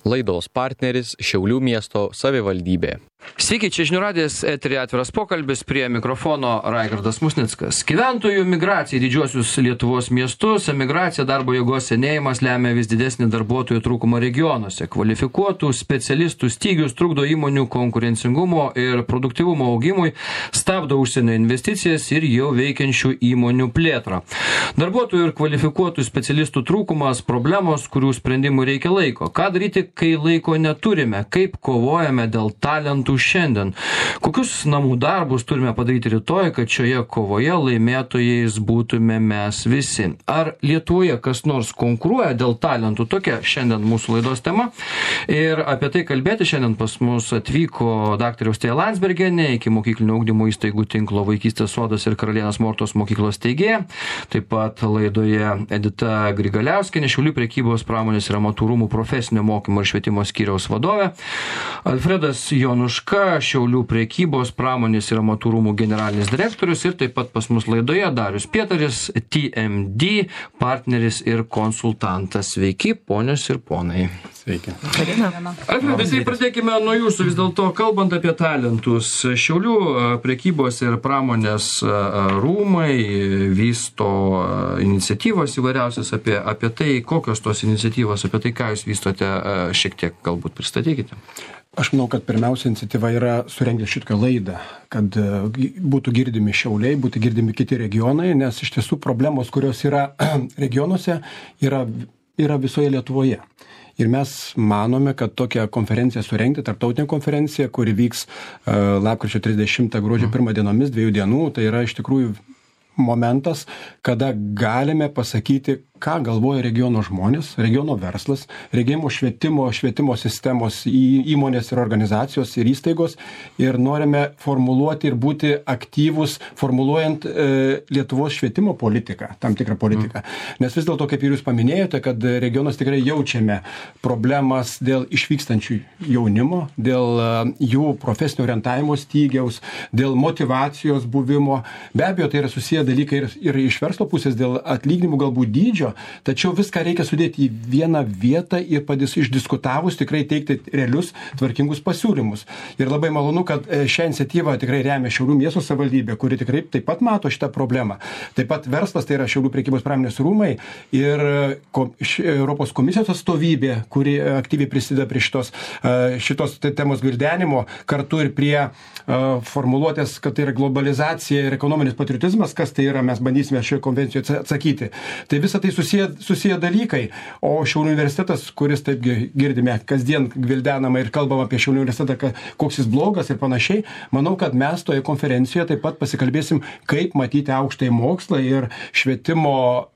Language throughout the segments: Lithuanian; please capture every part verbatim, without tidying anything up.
Laidos partneris Šiaulių miesto savivaldybė. Sveiki, čia žinių radijas, eteryje atviras pokalbis, prie mikrofono Raigardas Musnickas. Gyventojų migracija į didžiuosius Lietuvos miestus, emigracija, darbo jėgos senėjimas lemia vis didesnį darbuotojų trūkumą regionuose. Kvalifikuotų specialistų stygius trukdo įmonių konkurencingumo ir produktyvumo augimui, stabdo užsienio investicijas ir jau veikiančių įmonių plėtrą. Darbuotojų ir kvalifikuotų specialistų trūkumas, problemos, kurių sprendimų reikia laiko. Ką daryti, kai laiko neturime? Kaip kovojame dėl talentų šiandien? Kokius namų darbus turime padaryti rytoj, kad šioje kovoje laimėtojais būtume mes visi? Ar Lietuvoje kas nors konkuruoja dėl talentų? Tokia šiandien mūsų laidos tema. Ir apie tai kalbėti šiandien pas mus atvyko daktarė Austėja Landsbergienė, iki mokyklinio ugdymo įstaigų tinklo Vaikystės sodas ir Karalienės Mortos mokyklos steigėja. Taip pat laidoje Edita Grigaliauskienė, Šiaulių prekybos pramonės ir amatų rūmų profesinio mokymo ir švietimo skyriaus vadovė. Alfredas Jonuška, Šiaulių prekybos pramonės ir amatų rūmų generalinis direktorius, ir taip pat pas mus laidoje Darius Pietaris, T M D partneris ir konsultantas. Sveiki, ponios ir ponai. Sveiki. Alfredai, tai pradėkime nuo jūsų, vis dėlto kalbant apie talentus. Šiaulių prekybos ir pramonės rūmai vysto iniciatyvos įvairiausias apie, apie tai, kokios tos iniciatyvos, apie tai, ką jūs vystote, šiek tiek galbūt pristatykite. Aš manau, kad pirmiausia iniciatyva yra surengti šitą laidą, kad būtų girdimi Šiauliai, būtų girdimi kiti regionai, nes iš tiesų problemos, kurios yra regionuose, yra, yra visoje Lietuvoje. Ir mes manome, kad tokią konferenciją surengti, tarptautinę konferenciją, kuri vyks uh, lapkričio trisdešimtą gruodžio pirmą dienomis, dviejų dienų, tai yra iš tikrųjų momentas, kada galime pasakyti, ką galvoja regiono žmonės, regiono verslas, regiono švietimo, švietimo sistemos įmonės ir organizacijos ir įstaigos, ir norime formuluoti ir būti aktyvus, formuluojant e, Lietuvos švietimo politiką, tam tikrą politiką. Mm. Nes vis dėlto, kaip ir jūs paminėjote, kad regionas tikrai jaučiame problemas dėl išvykstančių jaunimo, dėl e, jų profesinio orientavimo stygiaus, dėl motyvacijos buvimo. Be abejo, tai yra susiję dalykai ir, ir iš verslo pusės dėl atlyginimų galbūt dydžio, tačiau viską reikia sudėti į vieną vietą ir padės išdiskutavus tikrai teikti realius, tvarkingus pasiūlymus. Ir labai malonu, kad šią iniciatyvą tikrai remia Šiaulių miesto savivaldybė, kuri tikrai taip pat mato šitą problemą. Taip pat verslas, tai yra Šiaulių prekybos pramonės rūmai ir ko, Europos komisijos atstovybė, kuri aktyviai prisideda prie šitos, šitos temos gvildenimo, kartu ir prie formuluotės, kad tai yra globalizacija ir ekonominis patriotizmas, kas tai yra, mes bandysime šioje konvencijoje atsakyti. Tai visą tai susiję, susiję dalykai, o Šiaulių universitetas, kuris taip girdime, kasdien gvildenama ir kalbama apie Šiaulių universitetą, koks jis blogas ir panašiai, manau, kad mes toje konferencijoje taip pat pasikalbėsim, kaip matyti aukštąjį mokslą ir švietimo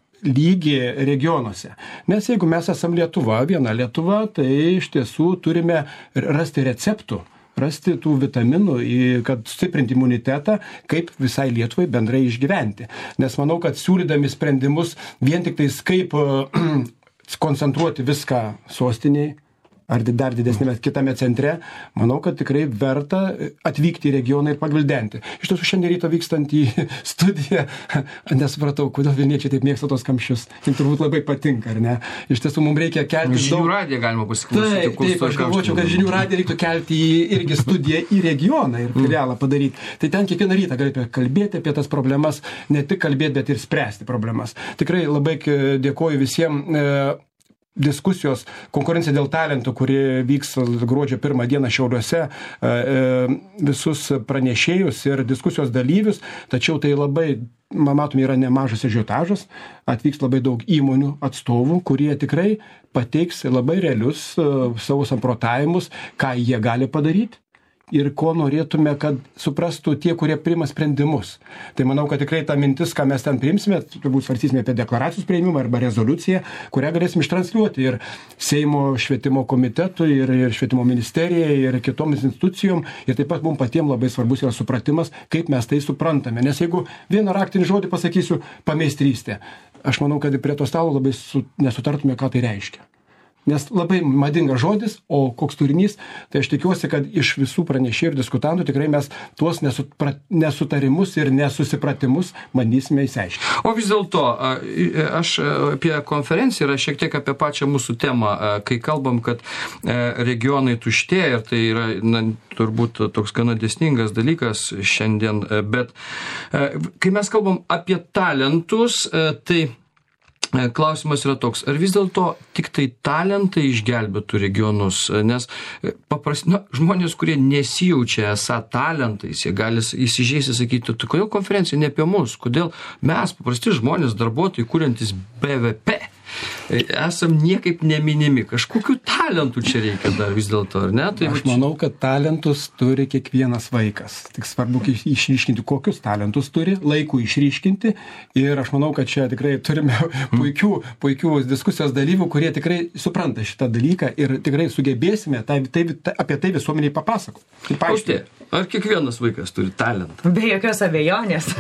lygį regionuose. Nes jeigu mes esam Lietuva, viena Lietuva, tai iš tiesų turime rasti receptų, rasti tų vitaminų, kad stiprinti imunitetą, kaip visai Lietuvai bendrai išgyventi. Nes manau, kad siūlydami sprendimus vien tik tais kaip koncentruoti viską sostinėje, ar dar didesnėme kitame centre, manau, kad tikrai verta atvykti į regioną ir pagvildenti. Iš tiesų, šiandien ryto vykstant į studiją, nesupratau, kodėl vilniečiai taip mėgsta tos kamščius. Jums turbūt labai patinka, ar ne? Iš tiesų, mums reikia kelti daug... Žinių radiją galima pasiklausyti. Taip, taip, aš galvočiau, kad žinių radiją reiktų kelti į, irgi studiją į regioną ir filialą padaryti. Tai ten kiekvieną rytą galite kalbėti apie tas problemas, ne tik kalbėti, bet ir spręsti problemas. Tikrai labai dėkoju visiems. E, diskusijos, konkurencija dėl talentų, kuri vyks gruodžio pirmą dieną Šiauliuose, visus pranešėjus ir diskusijos dalyvius, tačiau tai labai, matome, yra nemažas ažiotažas, atvyks labai daug įmonių atstovų, kurie tikrai pateiks labai realius savo samprotavimus, ką jie gali padaryti ir ko norėtume, kad suprastų tie, kurie priima sprendimus. Tai manau, kad tikrai ta mintis, ką mes ten priimsime, turbūt svarstysime apie deklaracijos priėmimą arba rezoliuciją, kurią galėsim ištransliuoti ir Seimo švietimo komitetui, ir, ir švietimo ministerijai, ir kitoms institucijom. Ir taip pat mums patiems labai svarbus yra supratimas, kaip mes tai suprantame. Nes jeigu vieną raktinį žodį pasakysiu, pameistrystė, aš manau, kad prie to stalo labai su, nesutartume, ką tai reiškia. Nes labai madingas žodis, o koks turinys, tai aš tikiuosi, kad iš visų pranešėjų ir diskutantų tikrai mes tuos nesupra, nesutarimus ir nesusipratimus bandysime įsiaiškinti. O vis dėlto, aš apie konferenciją ir šiek tiek apie pačią mūsų temą, kai kalbam, kad regionai tuštėja ir tai yra, na, turbūt toks gana dėsningas dalykas šiandien, bet kai mes kalbam apie talentus, tai klausimas yra toks, ar vis dėlto tik tai talentai išgelbėtų regionus, nes paprasti, na, žmonės, kurie nesijaučia esą talentais, jie gali įsižeisti sakyti, tai kodėl konferencija ne apie mus, kodėl mes, paprasti žmonės, darbuotojai, kuriantis B V P, esam niekaip neminimi. Kažkokių talentų čia reikia dar vis dėlto, ar ne? Tai aš manau, kad talentus turi kiekvienas vaikas. Tik svarbu išryškinti, kokius talentus turi, laikų išryškinti. Ir aš manau, kad čia tikrai turime puikių, puikių diskusijos dalyvių, kurie tikrai supranta šitą dalyką ir tikrai sugebėsime tai, tai, tai, apie tai visuomeniai papasakoti. Austė, ar kiekvienas vaikas turi talentą? Be jokios abejonės.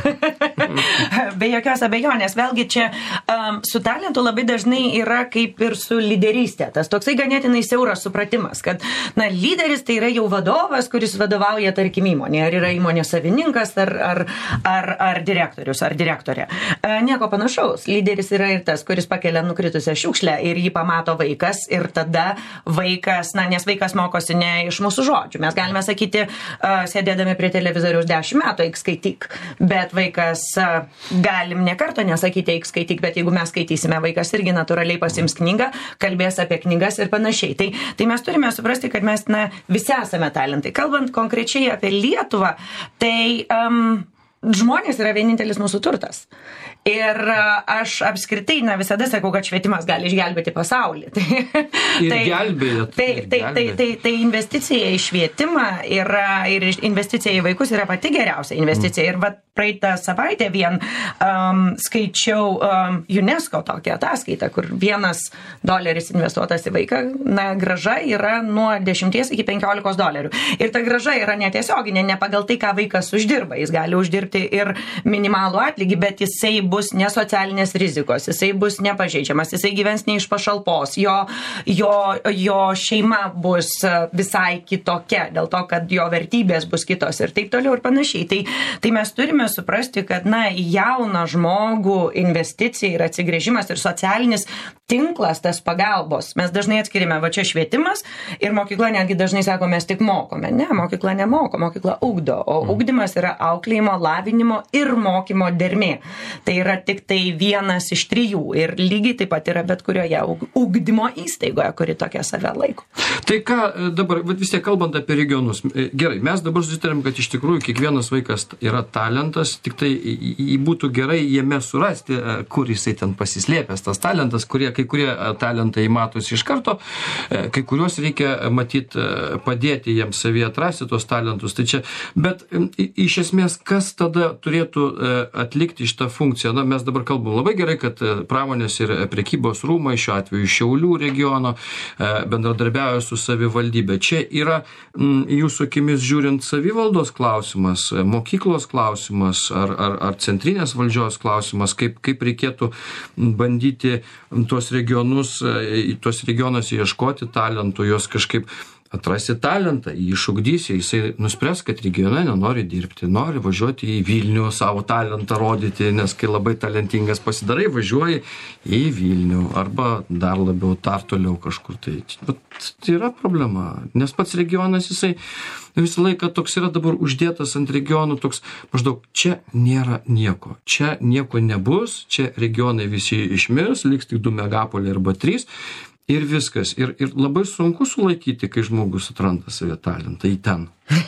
Be jokios abejonės. Vėlgi čia um, su talentu labai dažnai yra kaip ir su lyderystė. Tas toksai ganėtinai siauras supratimas, kad, na, lyderis tai yra jau vadovas, kuris vadovauja, tarkim, įmonė. Ar yra įmonės savininkas, ar, ar, ar, ar direktorius, ar direktorė. E, nieko panašaus. Lyderis yra ir tas, kuris pakelia nukritusią šiukšlę ir jį pamato vaikas ir tada vaikas, na, nes vaikas mokosi ne iš mūsų žodžių. Mes galime sakyti, uh, sėdėdami prie televizoriaus dešimt metų, eik skaityk. Bet vaikas, uh, galim ne karto nesakyti, eik skaityk, bet jeigu mes skaitysime, vaikas irgi natūraliai pasiims knygą, kalbės apie knygas ir panašiai. Tai, tai mes turime suprasti, kad mes, na, visi esame talentai. Kalbant konkrečiai apie Lietuvą, tai um, žmonės yra vienintelis mūsų turtas. Ir aš apskritai, na, visada sakau, kad švietimas gali išgelbėti pasaulį. Tai, ir tai, gelbėjat. Tai, tai, tai, tai, tai investicija į švietimą yra, ir investicija į vaikus yra pati geriausia investicija. Mm. Ir va, praeitą savaitę vien um, skaičiau um, UNESCO tokią ataskaitą, kur vienas doleris investuotas į vaiką, na, grąža yra nuo dešimties iki penkiolikos dolerių. Ir ta grąža yra netiesioginė, ne pagal tai, ką vaikas uždirba. Jis gali uždirbti ir minimalų atlygį, bet jisai bus ne socialinės rizikos, jisai bus nepažeidžiamas, jisai gyvens ne iš pašalpos, jo, jo, jo šeima bus visai kitokia, dėl to, kad jo vertybės bus kitos ir taip toliau ir panašiai. Tai, tai mes turime suprasti, kad, na, jauną žmogų investicija ir atsigrėžimas ir socialinis tinklas tas pagalbos. Mes dažnai atskirime, va čia švietimas ir mokykla netgi dažnai sako, mes tik mokome. Ne, mokykla nemoko, mokykla ugdo, o ugdymas yra auklėjimo, lavinimo ir mokymo dermė. Tai yra tik tai vienas iš trijų ir lygiai taip pat yra bet kurioje ugdymo įstaigoje, kuri tokia save laiko. Tai ką dabar, vis tiek kalbant apie regionus, gerai, mes dabar susitarėm, kad iš tikrųjų kiekvienas vaikas yra talentas, tik tai būtų gerai jame surasti, kur jisai ten pasislėpęs tas talentas, kurie, kai kurie talentai matosi iš karto, kai kuriuos reikia matyti, padėti jiems savyje atrasti tos talentus. Tai čia, bet iš esmės, kas tada turėtų atlikti šitą funkciją? Na, mes dabar kalbam labai gerai, kad pramonės ir prekybos rūmai, šiuo atveju Šiaulių regiono, bendradarbiauja su savivaldybė. Čia yra m, jūsų akimis žiūrint savivaldos klausimas, mokyklos klausimas ar, ar, ar centrinės valdžios klausimas, kaip, kaip reikėtų bandyti tuos regionus, tuos regionuose ieškoti talentų, juos kažkaip atrasti talentą, jį išugdysi, jisai nuspręs, kad regione nenori dirbti, nori važiuoti į Vilnių, savo talentą rodyti, nes kai labai talentingas pasidarai, važiuoji į Vilnių arba dar labiau dar toliau kažkur. Tai, tai yra problema, nes pats regionas jisai visą laiką toks yra dabar uždėtas ant regionų, toks maždaug čia nėra nieko, čia nieko nebus, čia regionai visi išmirs, liks tik du megapoliai arba trys. Ir viskas. Ir, ir labai sunku sulaikyti, kai žmogus atranda savę talentą į ten.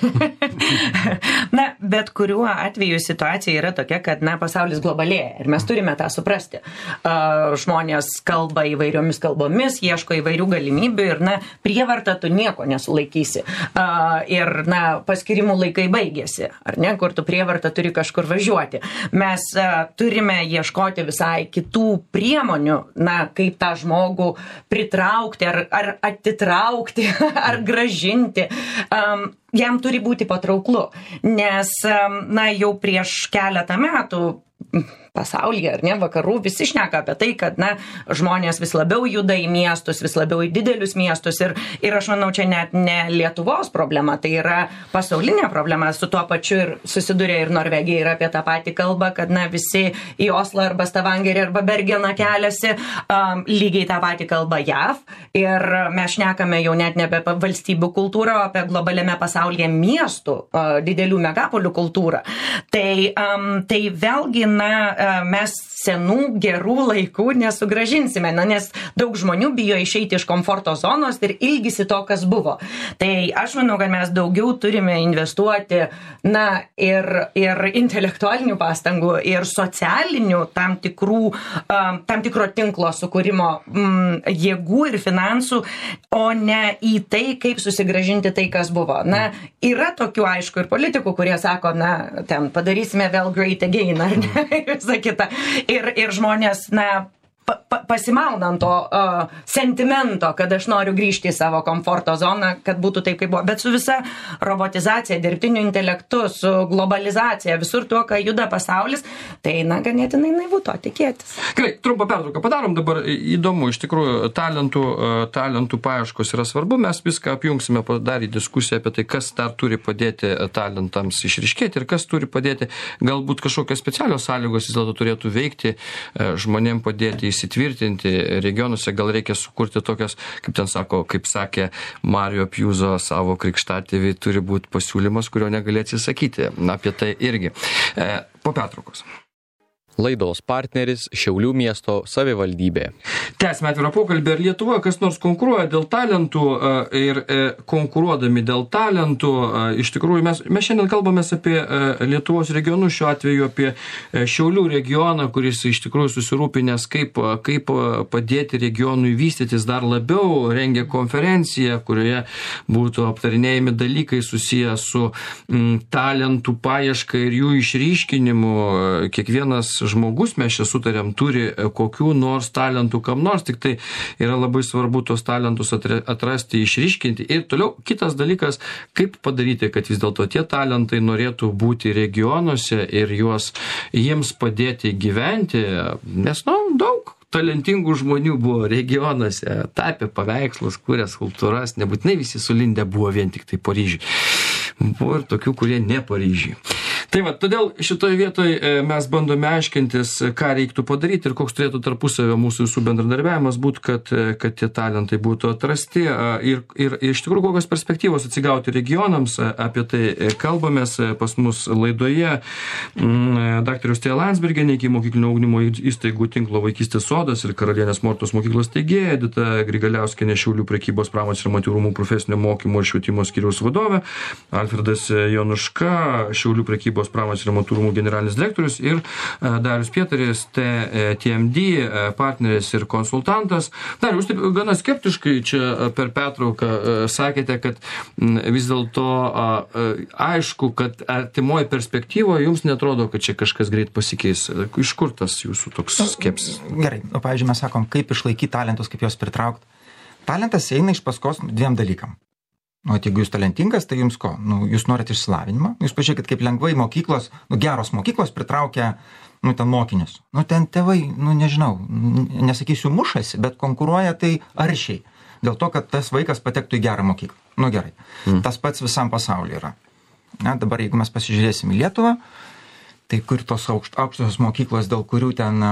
Na, bet kuriuo atveju situacija yra tokia, kad, na, pasaulis globalėja ir mes turime tą suprasti. Uh, žmonės kalba įvairiomis kalbomis, ieško įvairių galimybių ir, na, prievarta tu nieko nesulaikysi. Uh, ir, na, paskirimų laikai baigėsi, ar ne, kur tu prievarta turi kažkur važiuoti. Mes uh, turime ieškoti visai kitų priemonių, na, kaip tą žmogų pritraukti ar, ar atitraukti, ar gražinti. Um, jam turi būti patrauklu, nes, na, jau prieš keletą metų pasaulyje, ar ne, vakarų, visi šneka apie tai, kad, na, žmonės vis labiau juda į miestus, vis labiau į didelius miestus ir, ir aš manau, čia net ne Lietuvos problema, tai yra pasaulinė problema, su tuo pačiu ir susiduria ir Norvegija ir apie tą patį kalbą, kad, na, visi į Oslą arba Stavangerį arba Bergeną keliasi, um, lygiai tą patį kalbą J A V ir mes šnekame jau net ne apie valstybių kultūrą, o apie globaliame pasaulyje miestų, uh, didelių megapolių kultūrą. Tai, um, tai vėlgi, na, mes senų gerų laikų nesugražinsime, na, nes daug žmonių bijo išeiti iš komforto zonos ir ilgisi to, kas buvo. Tai aš manau, kad mes daugiau turime investuoti, na, ir, ir intelektualinių pastangų, ir socialinių tam tikrų, um, tam tikro tinklo sukūrimo um, jėgų ir finansų, o ne į tai, kaip susigražinti tai, kas buvo. Na, yra tokių, aišku, ir politikų, kurie sako, na, ten padarysime vėl great again, ar ne, ir visa kita. Ir, ir žmonės, na, pa, pa, pasimauna ant to uh, sentimento, kad aš noriu grįžti į savo komforto zoną, kad būtų taip, kaip buvo. Bet su visa robotizacija, dirbtiniu intelektu, su globalizacija, visur tuo, ką juda pasaulis, tai, na, ganėtinai naivu to tikėtis. Gerai, trumpą pertrauką padarom dabar. Įdomu, iš tikrųjų, talentų, talentų paieškos yra svarbu. Mes viską apjungsime dar į diskusiją apie tai, kas dar turi padėti talentams išryškėti ir kas turi padėti, galbūt kažkokios specialios sąlygos vis dėlto turėtų veikti, žmonėm padėti įsitvirtinti regionuose, gal reikia sukurti tokias, kaip ten sako, kaip sakė Mario Pjuzo savo krikštatėviai, turi būti pasiūlymas, kurio negali atsisakyti. Apie tai irgi. E, po pertraukos. Laidos partneris Šiaulių miesto savivaldybė. Tęsime atvirą pokalbį. Ar Lietuvoje kas nors konkuruoja dėl talentų ir konkuruodami dėl talentų, iš tikrųjų mes, mes šiandien kalbamės apie Lietuvos regionus, šiuo atveju apie Šiaulių regioną, kuris iš tikrųjų susirūpinęs, kaip, kaip padėti regionui vystytis dar labiau, rengia konferenciją, kurioje būtų aptarinėjami dalykai susiję su m, talentų paieška ir jų išryškinimu. Kiekvienas žmogus, mes čia sutarėm, turi kokių nors talentų kam nors, tik tai yra labai svarbu tos talentus atrasti, išryškinti. Ir toliau kitas dalykas, kaip padaryti, kad vis dėlto tie talentai norėtų būti regionuose ir juos, jiems padėti gyventi, nes, nu, daug talentingų žmonių buvo regionuose, tapė paveikslus, kūrė skulptūras, nebūtinai visi sulindę buvo vien tik tai Paryžiui. Buvo ir tokių, kurie ne Paryžiui. Tai va, todėl šitoje vietoje mes bandome aiškintis, ką reiktų padaryti ir koks turėtų tarpusavio mūsų visų bendradarbiavimas būtų, kad, kad tie talentai būtų atrasti ir, ir, ir iš tikrųjų kokios perspektyvos atsigauti regionams, apie tai kalbamės pas mus laidoje. Daktarė Austėja Landsbergienė, iki mokyklinio ugdymo įstaigų tinklo Vaikystės sodas ir Karalienės Mortos mokyklos steigėja, Edita Grigaliauskienė, Šiaulių prekybos, pramonės ir amatų rūmų profesinio mokymo ir švietimo skyriaus vadovė, Alfredas Jonuška, Šiaulių prekybos pramonės ir amatų rūmų generalinis direktorius ir Darius Pietaris, T M D partneris ir konsultantas. Dar jūs taip gana skeptiškai čia per pertrauką sakėte, kad vis dėlto aišku, kad artimoje perspektyvoje jums netrodo, kad čia kažkas greit pasikeis. Iš kur tas jūsų toks skepsis? Gerai, o pavyzdžiui, mes sakom, kaip išlaikyti talentus, kaip juos pritraukti. Talentas eina iš paskos dviem dalykam. Nu, jeigu jūs talentingas, tai jums ko? Nu, jūs norite išsilavinimą. Jūs pažiūrėkit, kaip lengvai mokyklos, nu, geros mokyklos pritraukia, nu, ten mokinius. Nu, ten tėvai, nu, nežinau, nesakysiu mušasi, bet konkuruoja tai aršiai. Dėl to, kad tas vaikas patektų į gerą mokyklą. Nu, gerai. Mm. Tas pats visam pasaulyje yra. Na, dabar, jeigu mes pasižiūrėsim į Lietuvą, tai kur tos aukšt, aukštosios mokyklos, dėl kurių ten a,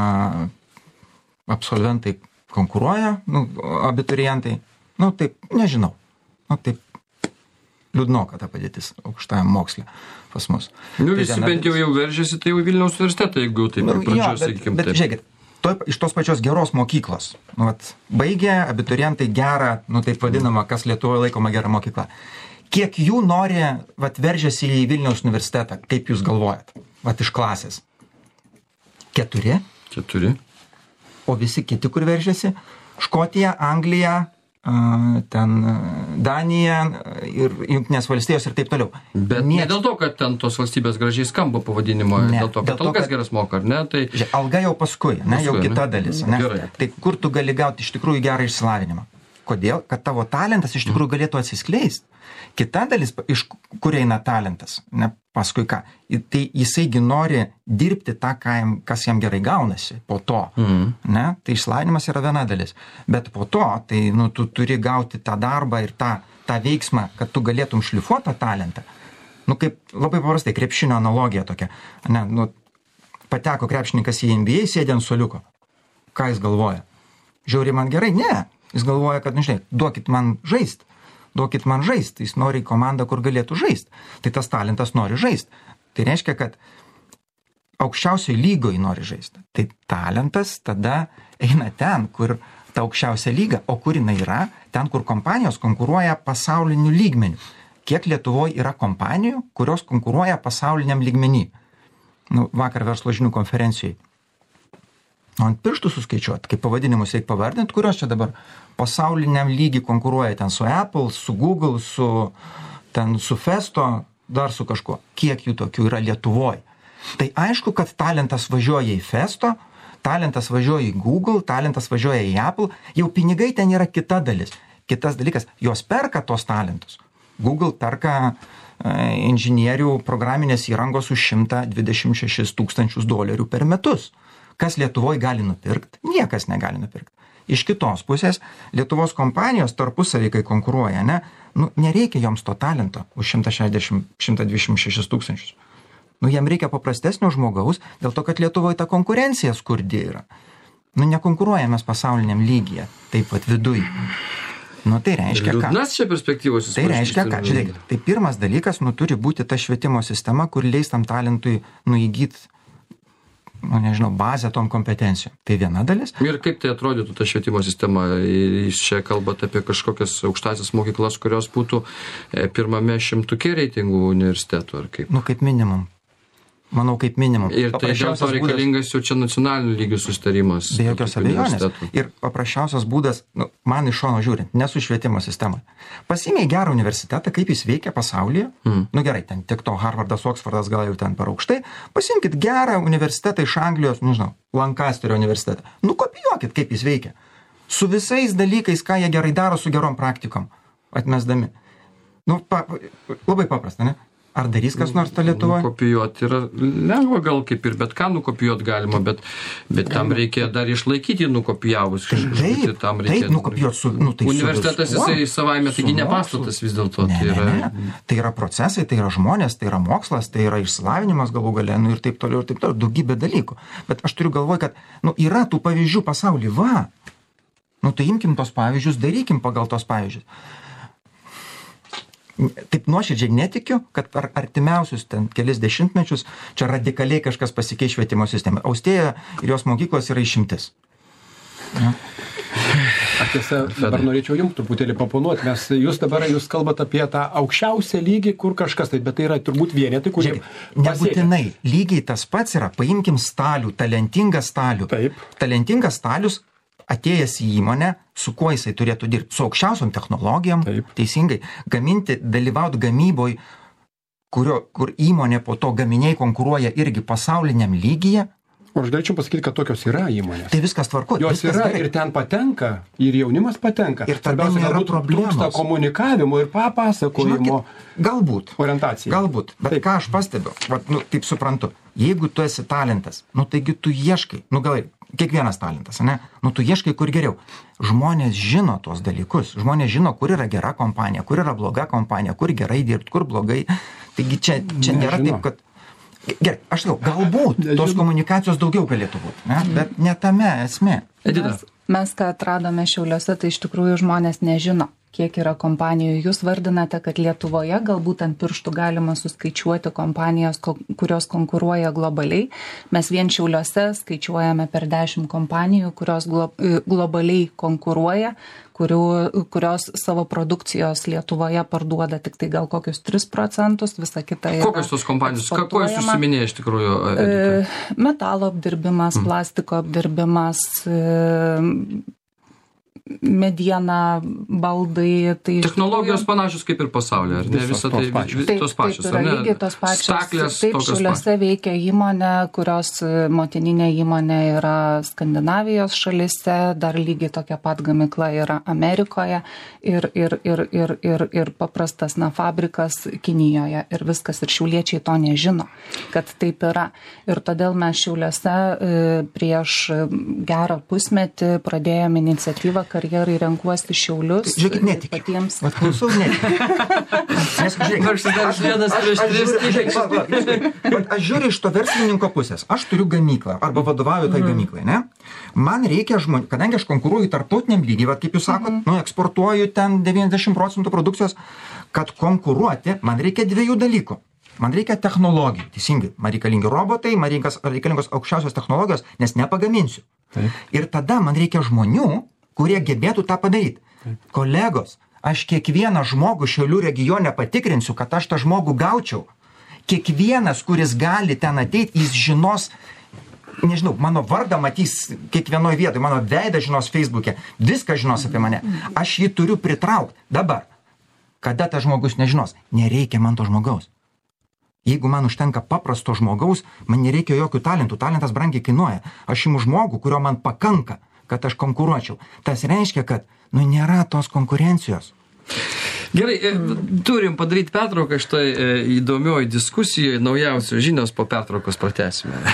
absolventai konkuruoja, nu, abiturientai, nu, taip, nežinau. Nu, taip, liūdnoka ta padėtis aukštajam moksle pas mus. Nu, visi tai bent jau jau veržiasi, tai jau Vilniaus universitetą, jeigu taip nu, ir pradžios, jo, bet, sakykim, bet, taip. Žiūrėkit, to, iš tos pačios geros mokyklos, nu, vat, baigė abiturientai gerą, nu, taip vadinama, kas Lietuvoje laikoma gera mokykla. Kiek jų nori, vat, veržiasi į Vilniaus universitetą, kaip jūs galvojat, vat, iš klasės? Keturi? Keturi. O visi kiti, kur veržiasi? Škotija, Anglija, ten Danija ir Jungtinės valstijos ir taip toliau. Bet Nieks... ne dėl to, kad ten tos valstybės gražiai skamba pavadinimo, ne, dėl to, kad dėl algas kad... geras moka, ar ne? Tai... Žiūrėk, alga jau paskui, ne, paskui jau kita ne? dalis. Ne? Tai kur tu gali gauti iš tikrųjų gerą išsilavinimą? Kodėl? Kad tavo talentas iš tikrųjų galėtų atsiskleisti. Kita dalis, iš kur eina talentas, ne paskui ką, tai jisaigi nori dirbti tą, jam, kas jam gerai gaunasi po to. Mhm. Ne? Tai išsilavinimas yra viena dalis. Bet po to, tai nu, tu turi gauti tą darbą ir tą, tą veiksmą, kad tu galėtum šlifuoti tą talentą. Nu, kaip labai paprastai, krepšinio analogija tokia. Ne, nu, pateko krepšininkas į N B A, sėdė ant suoliuko. Ką jis galvoja? Žiauriai man gerai? Ne. Jis galvoja, kad, nu, žinai, duokit man žaist. Duokit man žaist. Jis nori į komandą, kur galėtų žaist. Tai tas talentas nori žaist. Tai reiškia, kad aukščiausiai lygoj nori žaist. Tai talentas tada eina ten, kur ta aukščiausia lyga, o kur jinai yra, ten, kur kompanijos konkuruoja pasauliniu lygmeniu. Kiek Lietuvoje yra kompanijų, kurios konkuruoja pasauliniam lygmenį. Nu, vakar verslo žinių konferencijai. Nu, ant pirštų suskaičiuoti, kaip pavadinimus reikia pavardinti, kurios čia dabar pasauliniam lygiai konkuruoja ten su Apple, su Google, su, ten, su Festo, dar su kažkuo. Kiek jų tokių yra Lietuvoje? Tai aišku, kad talentas važiuoja į Festo, talentas važiuoja į Google, talentas važiuoja į Apple, jau pinigai ten yra kita dalis. Kitas dalykas, jos perka tos talentus. Google perka e, inžinierių programinės įrangos už šimtą dvidešimt šešis tūkstančius dolerių per metus. Kas Lietuvoje gali nupirkti? Niekas negali nupirkti. Iš kitos pusės, Lietuvos kompanijos tarpusavį, kai konkuruoja, ne, nu, nereikia joms to talento už šimtą šešiasdešimt šimtą dvidešimt šešis tūkstančius. Nu, jam reikia paprastesnio žmogaus, dėl to, kad Lietuvoje ta konkurencija skurdi yra. Nu, nekonkuruojame pasauliniam lygyje, taip pat viduj. Nu, tai reiškia ką? Liūdnas čia perspektyvos. Tai reiškia ką? Žiūrėkit, tai pirmas dalykas, nu, turi būti ta švietimo sistema, kur leis tam talentui nuįgyti, nu, nežinau, bazę tom kompetencijom. Tai viena dalis. Ir kaip tai atrodytų ta švietimo sistema? Jūs čia kalbate apie kažkokias aukštasias mokyklas, kurios būtų pirmame šimtuke reitingų universitetų, ar kaip? Nu, kaip minimum. Manau, kaip minimum. Ir tai dėl to reikalingas jau čia nacionalinių lygių sustarimas. Be jokios abejonės. Ir paprasčiausias būdas, nu, man iš šono žiūrint, nesu švietimo sistemai. Pasimėjai gerą universitetą, kaip jis veikia pasaulyje. Mm. Nu gerai, ten tiek to Harvardas, Oksfordas gal jau ten per aukštai. Pasimkit gerą universitetą iš Anglijos, nežinau, Lancasterio universitetą. Nu kopijuokit, kaip jis veikia. Su visais dalykais, ką jie gerai daro, su gerom praktikom atmesdami. Nu, pa, labai paprasta, ne? Ar darys kas nors tą Lietuvoje? Nukopijuoti yra lengva, gal kaip ir bet ką nukopijuoti galima, bet, bet tam reikia dar išlaikyti nukopijavus. Taip, tam taip, nukopijuoti su... Nu, tai universitetas su jisai savaime, taigi ne pastatas vis dėlto. Ne, tai, yra... ne, ne. Tai yra procesai, tai yra žmonės, tai yra mokslas, tai yra išsilavinimas galų gale, nu ir taip toliau, ir taip toliau, daugybė dalykų. Bet aš turiu galvoj, kad nu, yra tų pavyzdžių pasaulyje, va. Nu tai imkim tos pavyzdžius, darykim pagal tos pavyzdžius. Taip nuoširdžiai netikiu, kad per artimiausius ten kelis dešimtmečius čia radikaliai kažkas pasikeis švietimo sistemai. Austėja ir jos mokyklos yra išimtis. Ja. Aš tiesa, dabar norėčiau jums truputėlį paponuoti, nes jūs dabar jūs kalbat apie tą aukščiausią lygį, kur kažkas tai, bet tai yra turbūt vienetai, kurie... Nebūtinai, lygiai tas pats yra, paimkim stalių, talentingą stalių. Taip. Talentingas stalius atėjęs į įmonę, su kuo jisai turėtų dirbti, su aukščiausiom technologijom, taip. Teisingai, gaminti, dalyvauti gamyboj, kurio, kur įmonė po to gaminiai konkuruoja irgi pasauliniam lygyje. O aš galėčiau pasakyti, kad tokios yra įmonės. Tai viskas tvarku. Jos viskas yra gerai. Ir ten patenka, ir jaunimas patenka. Ir tada nėra problemos. Trūksta komunikavimo ir papasakojimo. Žinokit, galbūt. Orientacija. Galbūt. Bet taip. Ką aš pastebiu, vat, nu, taip suprantu, jeigu tu esi talentas, nu taigi tu ieškai, nu gal kiekvienas talentas, ne? Nu tu ieškai kur geriau. Žmonės žino tuos dalykus. Žmonės žino, kur yra gera kompanija, kur yra bloga kompanija, kur gerai dirbti, kur blogai. Taigi čia, čia nėra taip, kad... Gerai, aš žinau, galbūt tos komunikacijos daugiau galėtų būti, ne? Bet ne tame esmė. Edita. Mes, mes, ką atradome Šiauliuose, tai iš tikrųjų žmonės nežino, kiek yra kompanijų. Jūs vardinate, kad Lietuvoje galbūt ant pirštų galima suskaičiuoti kompanijas, kurios konkuruoja globaliai. Mes vien Šiauliuose skaičiuojame per dešimt kompanijų, kurios glo, globaliai konkuruoja, kurių, kurios savo produkcijos Lietuvoje parduoda tik tai gal kokius tris procentus, visa kita yra. Kokios tos kompanijos? Ko jūs susiminėja iš tikrųjų? Edita? Metalo apdirbimas, mm. plastiko apdirbimas, mediena, baldai. Tai Technologijos panašios kaip ir pasaulyje, ar ne? Visą tai pačios. Taip, tos pačios, taip, ar ne? lygiai tos pačios. Staklės, taip, tokios Šiauliuose veikia įmonė, kurios motininė įmonė yra Skandinavijos šalise, dar lygiai tokia pat gamykla yra Amerikoje ir, ir, ir, ir, ir, ir paprastas na, fabrikas Kinijoje ir viskas. Ir šiauliečiai to nežino, kad taip yra. Ir todėl mes Šiauliuose prieš gerą pusmetį pradėjome iniciatyvą Karjerai renkuosi Šiaulius. Žiūrėkit, netikė. Patiems. Vat klausau, netikė. Nes, žiūrėkit, Nors dar vienas prieš aš, tris. žiūrėk, va, va, žiūrėk, vat aš žiūriu iš to verslininko pusės. Aš turiu gamyklą arba vadovauju tai gamyklai, ne? Man reikia žmonių, kadangi aš konkuruoju tarptautiniam lygiai, va, kaip jūs sakot, nu, eksportuoju ten devyniasdešimt procentų produkcijos, kad konkuruoti, man reikia dviejų dalykų. Man reikia technologijų, teisingai, man reikalingi robotai, man reikalingos aukščiausios technologijos, nes nepagaminsiu. Taip. Ir tada man reikia žmonių, kurie gebėtų tą padaryti. Taip. Kolegos, aš kiekvieną žmogų Šiaulių regione patikrinsiu, kad aš tą žmogų gaučiau. Kiekvienas, kuris gali ten ateiti, jis žinos, nežinau, mano vardą matys kiekvienoje vietoje, mano veidą žinos Facebook'e, viską žinos apie mane. Aš jį turiu pritraukti. Dabar, kada tas žmogus nežinos, nereikia man to žmogaus. Jeigu man užtenka paprasto žmogaus, man nereikia jokių talentų, talentas brangiai kainuoja. Aš imu žmogų, kurio man pakanka, kad aš konkuruočiau. Tas reiškia, kad nu, nėra tos konkurencijos. Gerai, turim padaryti pertrauką šitoj įdomioj diskusijoje, naujausios žinios po pertraukos pratęsime.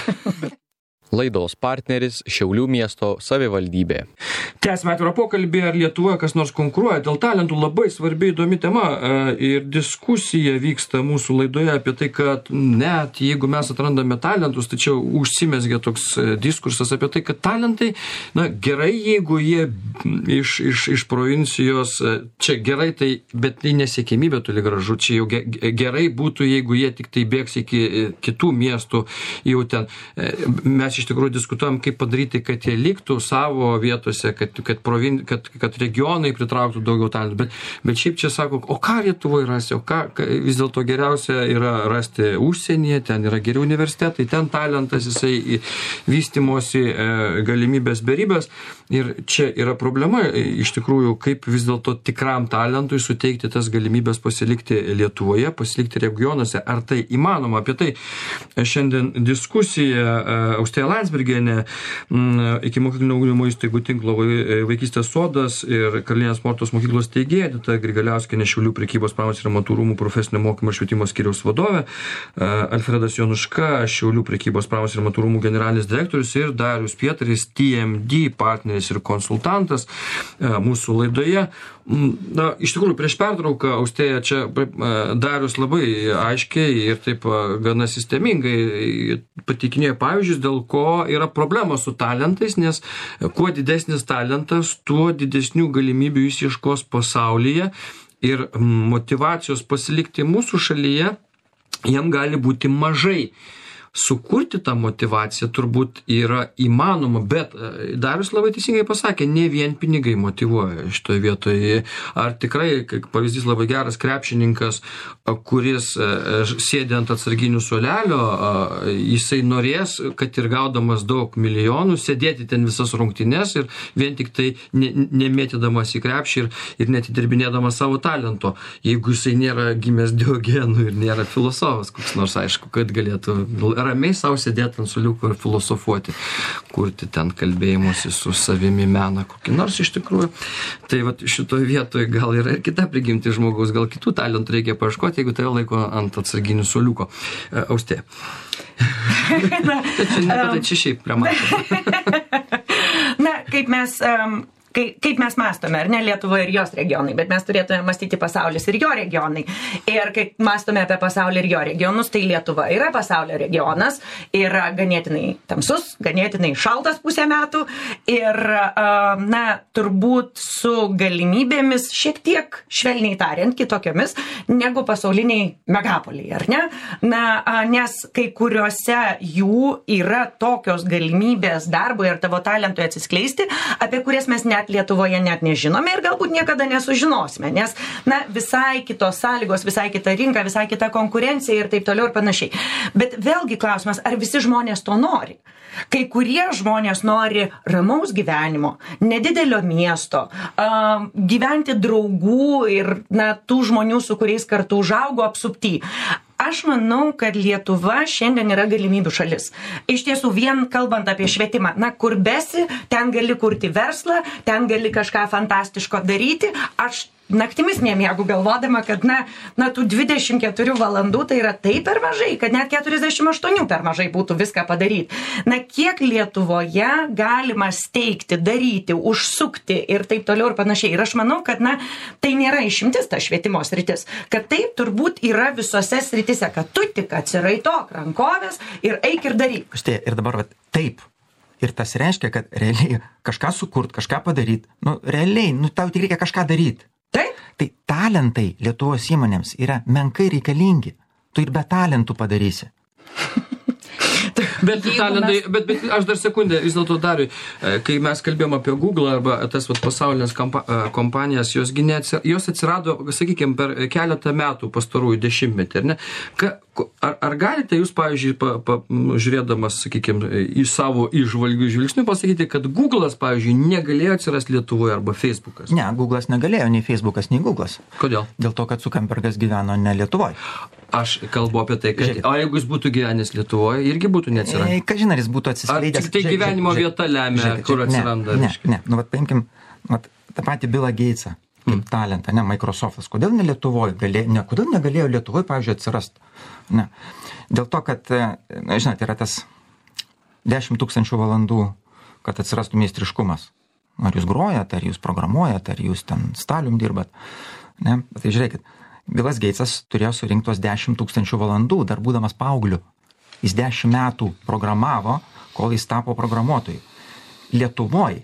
Laidos partneris Šiaulių miesto savivaldybė. Tęsime atvirą pokalbį, ar Lietuvoje kas nors konkuruoja dėl talentų. Labai svarbi įdomi tema ir diskusija vyksta mūsų laidoje apie tai, kad net jeigu mes atrandame talentus, tačiau užsimezgė toks diskursas apie tai, kad talentai, na gerai, jeigu jie iš, iš, iš provincijos, čia gerai, tai, bet tai nesiekimybė toli gražu, čia jau gerai būtų, jeigu jie tik tai bėgs iki kitų miestų jau ten. Mes iš tikrųjų diskutuojam, kaip padaryti, kad jie liktų savo vietose, kad, kad, provin, kad, kad regionai pritrauktų daugiau talentų. Bet, bet šiaip čia sako, o ką Lietuvoje rasti, o ką, vis dėlto geriausia yra rasti užsienyje, ten yra geri universitetai, ten talentas, jisai vystimosi galimybės beribės. Ir čia yra problema, iš tikrųjų, kaip vis dėlto tikram talentui suteikti tas galimybės pasilikti Lietuvoje, pasilikti regionuose. Ar tai įmanoma? Apie tai šiandien diskusija. Austėja Landsbergienė, iki mokyklinio ugdymo įstaigų tinklo Vaikystės sodas ir Karalienės Mortos mokyklos steigėja, Edita Grigaliauskienė, Šiaulių prekybos pramonės ir amatų rūmų profesinio mokymo ir švietimo skyriaus vadovė, Alfredas Jonuška, Šiaulių prekybos pramonės ir amatų rūmų generalinis direktorius ir Darius Pietaris, T M D partneris ir konsultantas mūsų laidoje. Na, iš tikrųjų, prieš pertrauką, Austėja, čia Darius labai aiškiai ir taip gana sistemingai pateikinėjo pavyzdžius, dėl ko yra problema su talentais, nes kuo didesnis talentas, tuo didesnių galimybių jis ieškos pasaulyje ir motyvacijos pasilikti mūsų šalyje jam gali būti mažai. Sukurti tą motyvaciją turbūt yra įmanoma, bet Darius labai teisingai pasakė, ne vien pinigai motyvuoja šitoje vietoje. Ar tikrai, kaip pavyzdys labai geras krepšininkas, kuris sėdi ant atsarginių suolelio, jisai norės, kad ir gaudamas daug milijonų, sėdėti ten visas rungtynes ir vien tik tai nemėtydamas į krepšį ir, ir netidirbinėdamas savo talento. Jeigu jisai nėra gimęs Diogenų ir nėra filosofas, koks nors aišku, kad galėtų ramiai savo sėdėti ant suoliuko ir filosofuoti, kurti ten kalbėjimusi su savimi meną kokį nors iš tikrųjų. Tai vat šitoje vietoje gal yra ir kita prigimti žmogaus, gal kitų talentų reikia paieškoti, jeigu tai laiko ant atsarginių suoliuko. Austėja. Tai čia, tai čia šiaip prie matė. Na, kaip mes... Um... Kaip mes mąstome, ar ne Lietuvoje ir jos regionai, bet mes turėtume mąstyti pasaulis ir jo regionai. Ir kai mąstome apie pasaulį ir jo regionus, tai Lietuva yra pasaulio regionas, yra ganėtinai tamsus, ganėtinai šaltas pusę metų ir, na, turbūt su galimybėmis šiek tiek, švelniai tariant, kitokiomis negu pasauliniai megapoliai, ar ne? Na, nes kai kuriuose jų yra tokios galimybės darbui ir tavo talentui atsiskleisti, apie kurias mes net Lietuvoje net nežinome ir galbūt niekada nesužinosime, nes, na, visai kitos sąlygos, visai kita rinka, visai kita konkurencija ir taip toliau ir panašiai. Bet vėlgi klausimas, ar visi žmonės to nori? Kai kurie žmonės nori ramaus gyvenimo, nedidelio miesto, uh, gyventi draugų ir, na, tų žmonių, su kuriais kartu užaugo apsupty. Aš manau, kad Lietuva šiandien yra galimybių šalis. Iš tiesų, vien kalbant apie švietimą, na, kur besi, ten gali kurti verslą, ten gali kažką fantastiško daryti. Aš naktimis nemiegu galvodama, kad, na, na tų dvidešimt keturių valandų tai yra taip per mažai, kad net keturiasdešimt aštuonių per mažai būtų viską padaryti. Na, kiek Lietuvoje galima steigti, daryti, užsukti ir taip toliau ir panašiai. Ir aš manau, kad, na, tai nėra išimtis ta švietimo sritis, kad tai turbūt yra visose sritise, kad tu tik atsiraitok rankovės ir eik ir daryk. Štai, ir dabar, vat, taip. Ir tas reiškia, kad realiai kažką sukurt, kažką padaryti. Nu, realiai, nu, tau tik reikia kažką daryti. Taip? Tai talentai Lietuvos įmonėms yra menkai reikalingi. Tu ir be talentų padarysi. Bet talentai, bet, bet aš dar sekundę, vis dėlto Dariui, kai mes kalbėjom apie Google arba tas vat, pasaulinės kompa, kompanijas, jos, neatsirado, jos atsirado, sakykime, per keletą metų pastarųjų dešimtmetį, ar ne? Ka, ar, ar galite jūs, pavyzdžiui, pa, pa, žiūrėdamas, sakykime, į savo įžvalgių žvilgsnių pasakyti, kad Google'as, pavyzdžiui, negalėjo atsirasti Lietuvoje arba Facebook'as? Ne, Google'as negalėjo, nei Facebook'as, nei Google'as. Kodėl? Dėl to, kad Zuckerbergas gyveno ne Lietuvoje. Aš kalbu apie tai, kad, žiūrėk, o jeigu jis būtų gyvenęs Lietuvoje, irgi būtų neatsiradęs. Ką žinai, jis būtų atsiskleidęs. Ar tik tai žiūrėk, gyvenimo žiūrėk, vieta lemia, žiūrėk, kur atsiranda? Ne, ne, ne. Nu, vat, paimkim, vat, tą patį Billą Gatesą, kaip mm. talentą, ne, Microsoft'as. Kodėl ne Lietuvoje galėjo, ne, kodėl negalėjo Lietuvoje, pavyzdžiui, atsirasti? Ne. Dėl to, kad, na, žinot, yra tas dešimt tūkstančių valandų, kad atsirastų meistriškumas. Ar jūs grojat, ar jūs programuojat, ar jūs ten stalium dirbat. Ne, tai žiūrėkit. Billas Gatesas turėjo surinkti tos dešimt tūkstančių valandų, dar būdamas paaugliu. Jis dešimt metų programavo, kol jis tapo programuotoju. Lietuvoje,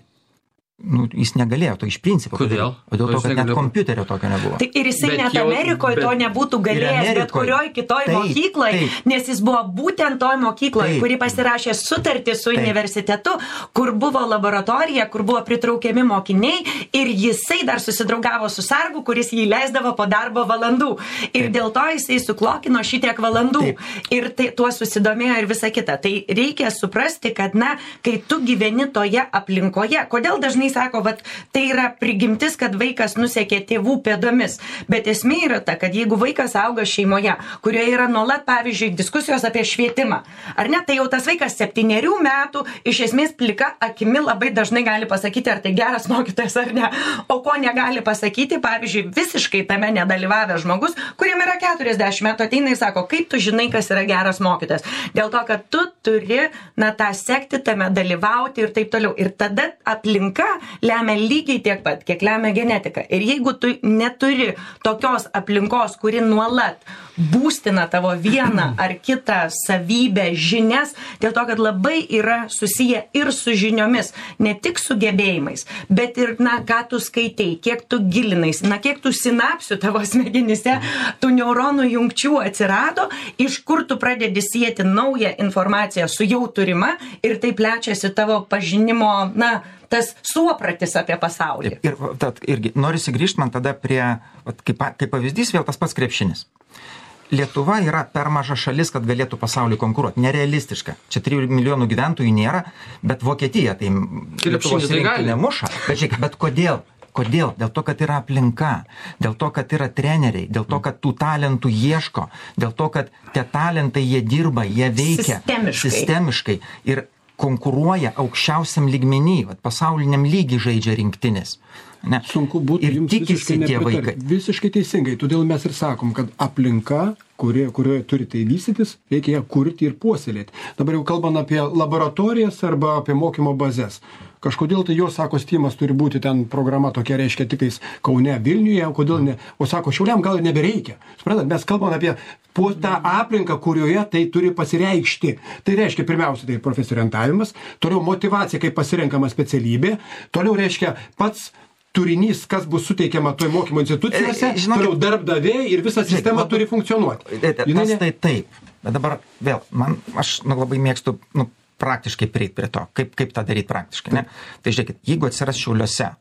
nu, jis negalėjo to iš principo. Kodėl? O dėl to, kad net kompiuterio tokio nebuvo. Tai ir jisai bet net jau, Amerikoje bet, to nebūtų galėjęs, bet kurioj kitoj mokykloje, nes jis buvo būtent toj mokykloje, kuri pasirašė sutartį su taip. Universitetu, kur buvo laboratorija, kur buvo pritraukiami mokiniai ir jisai dar susidraugavo su sargu, kuris jį leisdavo po darbo valandų. Ir taip. Dėl to jisai suklokino šitiek valandų. Taip. Ir tai, tuo susidomėjo ir visa kita. Tai reikia suprasti, kad, na, kai tu gyveni toje aplinkoje, kodėl dažnai sako, vat, tai yra prigimtis, kad vaikas nusekė tėvų pėdomis. Bet esmė yra ta, kad jeigu vaikas auga šeimoje, kurioje yra nuolat, pavyzdžiui, diskusijos apie švietimą, ar ne, tai jau tas vaikas septynerių metų iš esmės plika akimi labai dažnai gali pasakyti, ar tai geras mokytojas ar ne. O ko negali pasakyti, pavyzdžiui, visiškai tame nedalyvavęs žmogus, kuriam yra keturiasdešimt metų, ateina ir sako, kaip tu žinai, kas yra geras mokytojas. Dėl to, kad tu turi, na, tą sekti, tame dalyvauti ir taip toliau. Ir tada aplinka lemia lygiai tiek pat, kiek lemia genetika. Ir jeigu tu neturi tokios aplinkos, kuri nuolat būstina tavo vieną ar kitą savybę, žinias, dėl to, kad labai yra susiję ir su žiniomis, ne tik su gebėjimais, bet ir, na, ką tu skaitei, kiek tu gilinais, na, kiek tu sinapsių tavo smegenyse, tų neuronų jungčių atsirado, iš kur tu pradedi sieti naują informaciją su jau turima ir tai plečiasi tavo pažinimo, na, tas suopratis apie pasaulį. Ir, ir tad, irgi norisi grįžti man tada prie, vat, kaip, kaip pavyzdys, vėl tas pats krepšinis. Lietuva yra per maža šalis, kad galėtų pasauliu konkuruoti. Nerealistiška. Čia trijų milijonų gyventojų nėra, bet Vokietija tai Lietuvos rinktų nemuša. Bet, žiūrėk, bet kodėl? Kodėl? Dėl to, kad yra aplinka, dėl to, kad yra treneriai, dėl to, kad tų talentų ieško, dėl to, kad tie talentai jie dirba, jie veikia sistemiškai. sistemiškai ir konkuruoja aukščiausiam lygmenį, vat, pasauliniam lygiai žaidžia rinktinės. Ne. Sunku būtų ir jums tikisi tie vaikai. Visiškai teisingai, todėl mes ir sakom, kad aplinka, kurioje, kurioje turi tai vystytis, reikia ją kurti ir puoselėti. Dabar jau kalbant apie laboratorijas arba apie mokymo bazės. Kažkodėl tai jo, sako, Steamas turi būti ten programa tokia, reiškia, tiktais Kaune, Vilniuje, o kodėl ne, o sako, Šiauliam gal nebereikia. Suprantat, mes kalbam apie tą aplinką, kurioje tai turi pasireikšti. Tai reiškia, pirmiausia, tai profesijų orientavimas, toliau motyvacija, kaip pasirenkama specialybė, toliau reiškia pats turinys, kas bus suteikiama toj mokymo institucijose, e, žinok, toliau darbdaviai ir visa sistema žinok, turi funkcionuoti. Tas tai taip, bet dabar vėl, man, aš nu, labai mėgstu, nu, praktiškai prieiti prie to, kaip, kaip tą daryti praktiškai. Ne? Tai žiūrėkit, jeigu atsiras Šiauliuose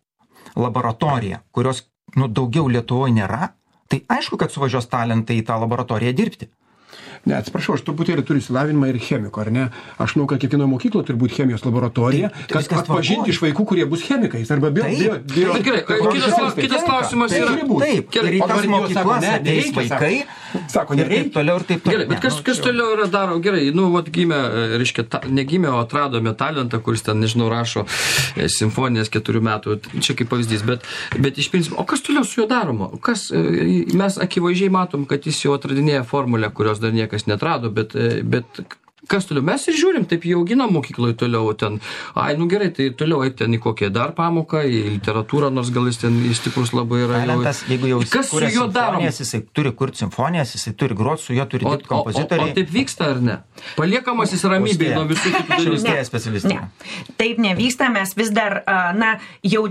laboratoriją, kurios nu, daugiau Lietuvoje nėra, tai aišku, kad suvažiuos talentai į tą laboratoriją dirbti. Ne, atsiprašau, aš truputėlį turiu įsilavinimą ir chemiko, ar ne? Aš manau, kad kiekvienoje mokykloje turi būti chemijos laboratorija, tai, kad viskas atpažinti iš vaikų, kurie bus chemikais, arba bio... Taip. bio, bio Bet gerai, kitas, profesionalai. kitas klausimas Tai yra... turi būt. Taip, Gerai, ir į o tas dabar jos mokyklas sako, ne, ateis nereikia, vaikai Sako, ir nereikia. taip toliau ir taip toliau. Gerai, bet kas, Ne, nu, kas čia- toliau yra daro? Gerai, nu, vat gimė, reiškia, ta, negimė, o atradome talentą, kuris ten, nežinau, rašo e, simfonijas keturių metų, čia kaip pavyzdys, bet, bet iš principo, o kas toliau su juo daroma? Kas, e, mes akivaizdžiai matom, kad jis jau atradinėja formulę, kurios dar niekas netrado, bet, e, bet kas toliau? Mes ir žiūrim, taip jį auginam mokykloje toliau ten. Ai, nu gerai, tai toliau eik ten į kokią dar pamoką, į literatūrą, nors gal jis ten jis stiprus labai yra. Talentas, jeigu jau Kas su kuria juo daroma? simfonijas, jisai turi kurti simfonijas, jisai turi groti, su juo turi O, dirbti o, o, o kompozitoriai. taip vyksta ar ne? Paliekamas jis ramybėje Austėja. nuo visų kitų Čia dalykų. austėja specialistė. Ne. Taip nevyksta, mes vis dar, a, na, jau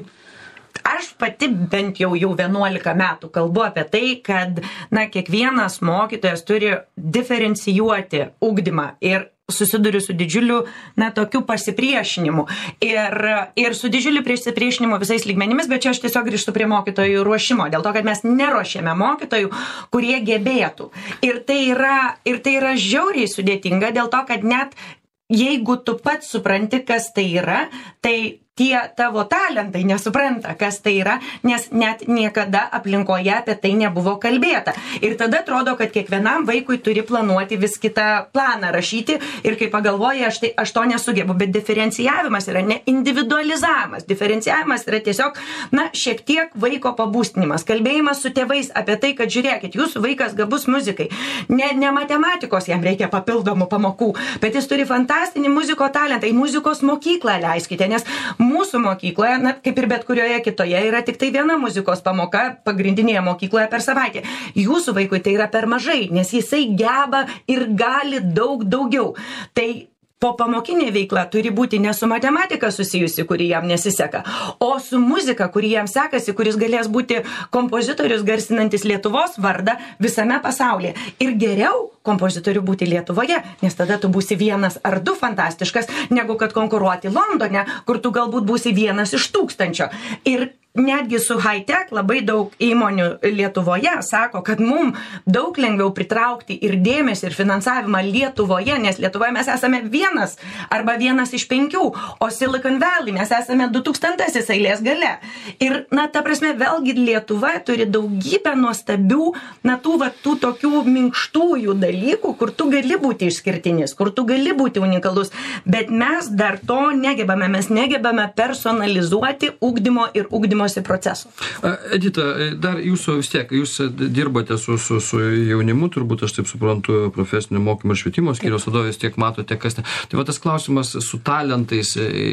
aš pati bent jau jau vienuolika metų kalbu apie tai, kad, na, kiekvienas mokytojas turi diferencijuoti ugdymą ir susiduriu su didžiuliu, na, tokiu pasipriešinimu ir, ir su didžiuliu pasipriešinimu visais lygmenimis, bet čia aš tiesiog grįžtu prie mokytojų ruošimo, dėl to, kad mes neruošėme mokytojų, kurie gebėtų. Ir tai yra, ir tai yra žiauriai sudėtinga, dėl to, kad net jeigu tu pats supranti, kas tai yra, tai tie tavo talentai nesupranta, kas tai yra, nes net niekada aplinkoje apie tai nebuvo kalbėta. Ir tada atrodo, kad kiekvienam vaikui turi planuoti vis kitą planą rašyti ir kai pagalvoja, aš, tai, aš to nesugebu, bet diferencijavimas yra ne individualizavimas, diferencijavimas yra tiesiog, na, šiek tiek vaiko pabūstinimas, kalbėjimas su tėvais apie tai, kad žiūrėkit, jūsų vaikas gabus muzikai, ne, ne matematikos jam reikia papildomų pamokų, bet jis turi fantastinį muziko talentą, į muzikos mokyklą leiskite, nes mūsų mokykloje, na, kaip ir bet kurioje kitoje, yra tik tai viena muzikos pamoka pagrindinėje mokykloje per savaitę. Jūsų vaikui tai yra per mažai, nes jisai geba ir gali daug daugiau. Tai po pamokinė veikla turi būti ne su matematika susijusi, kuri jam nesiseka, o su muzika, kuri jam sekasi, kuris galės būti kompozitorius garsinantis Lietuvos vardą visame pasaulyje. Ir geriau kompozitorių būti Lietuvoje, nes tada tu būsi vienas ar du fantastiškas, negu kad konkuruoti Londone, kur tu galbūt būsi vienas iš tūkstančio. Ir netgi su high-tech labai daug įmonių Lietuvoje sako, kad mums daug lengviau pritraukti ir dėmesį, ir finansavimą Lietuvoje, nes Lietuvoje mes esame vienas arba vienas iš penkių, o Silicon Valley mes esame du tūkstantasis eilės gale. Ir, na, ta prasme, vėlgi Lietuva turi daugybę nuostabių, na, tų, va, tų tokių minkštųjų dalykų, kur tu gali būti išskirtinis, kur tu gali būti unikalus, bet mes dar to negebame, mes negebame personalizuoti ugdymo ir ugdymo proceso. Edita, dar jūsų vis tiek, jūs dirbate su, su, su jaunimu, turbūt aš taip suprantu, profesinio mokymo ir švietimo skyriaus vadovės, tiek matote, kas ne. Tai va tas klausimas su talentais,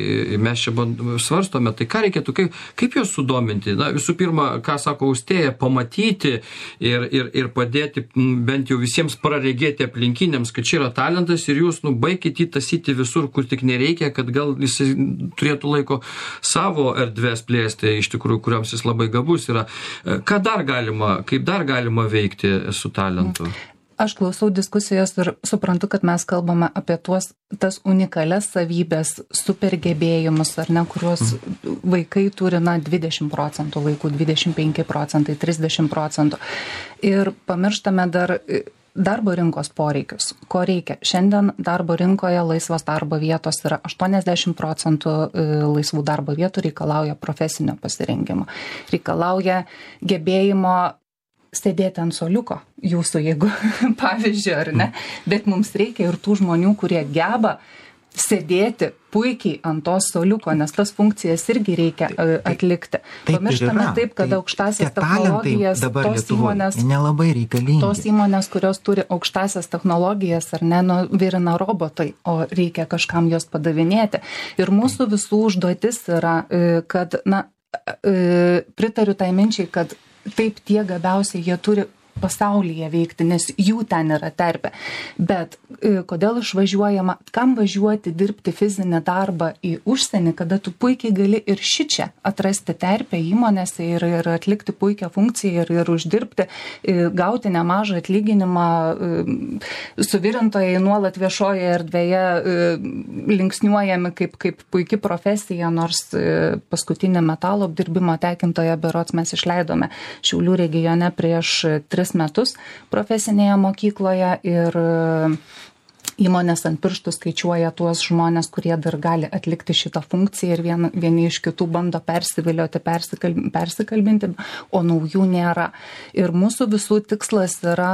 mes čia svarstome, tai ką reikėtų, kaip, kaip juos sudominti? Na, visų pirma, ką sako Austėja, pamatyti ir, ir, ir padėti bent jau visiems praregėti aplinkiniams, kad čia yra talentas ir jūs, nu, baikit įtasyti visur, kur tik nereikia, kad gal jis turėtų laiko savo erdvės plėsti, iš tikrųjų, kuriams jis labai gabus yra. Ką dar galima, kaip dar galima veikti su talentu? Aš klausau diskusijos ir suprantu, kad mes kalbame apie tuos, tas unikalias savybės, supergebėjimus, ar ne, kuriuos vaikai turi, na, dvidešimt procentų vaikų, dvidešimt penki procentai, trisdešimt procentų. Ir pamirštame dar darbo rinkos poreikius. Ko reikia? Šiandien darbo rinkoje laisvos darbo vietos yra aštuoniasdešimt procentų laisvų darbo vietų reikalauja profesinio pasirengimo. Reikalauja gebėjimo sėdėti ant soliuko jūsų, jeigu pavyzdžiui, ar ne. Bet mums reikia ir tų žmonių, kurie geba sėdėti puikiai ant tos soliuko, nes tas funkcijas irgi reikia atlikti. Taip, Pamirštame yra. taip, kad Tai aukštasias tie talentai technologijas, dabar tos Lietuvoje įmonės, nelabai reikalingi. tos įmonės, kurios turi aukštasias technologijas, ar ne, nu, virina robotai, o reikia kažkam jos padavinėti. Ir mūsų visų užduotis yra, kad, na, pritariu tai minčiai, kad taip tie gabiausiai jie turi pasaulyje veikti, nes jų ten yra terpė. Bet kodėl išvažiuojama, kam važiuoti dirbti fizinį darbą į užsienį, kada tu puikiai gali ir šičia atrasti terpę įmonėse ir, ir atlikti puikią funkciją ir, ir uždirbti, gauti nemažą atlyginimą. Suvirintojai nuolat viešoje erdvėje linksniuojami kaip, kaip puikia profesija, nors paskutinį metalo apdirbimo tekintoje berods mes išleidome Šiaulių regione prieš tris metus profesinėje mokykloje ir įmonės ant pirštų skaičiuoja tuos žmonės, kurie dar gali atlikti šitą funkciją ir vien, vieni iš kitų bando persivilioti, persikal, persikalbinti, o naujų nėra. Ir mūsų visų tikslas yra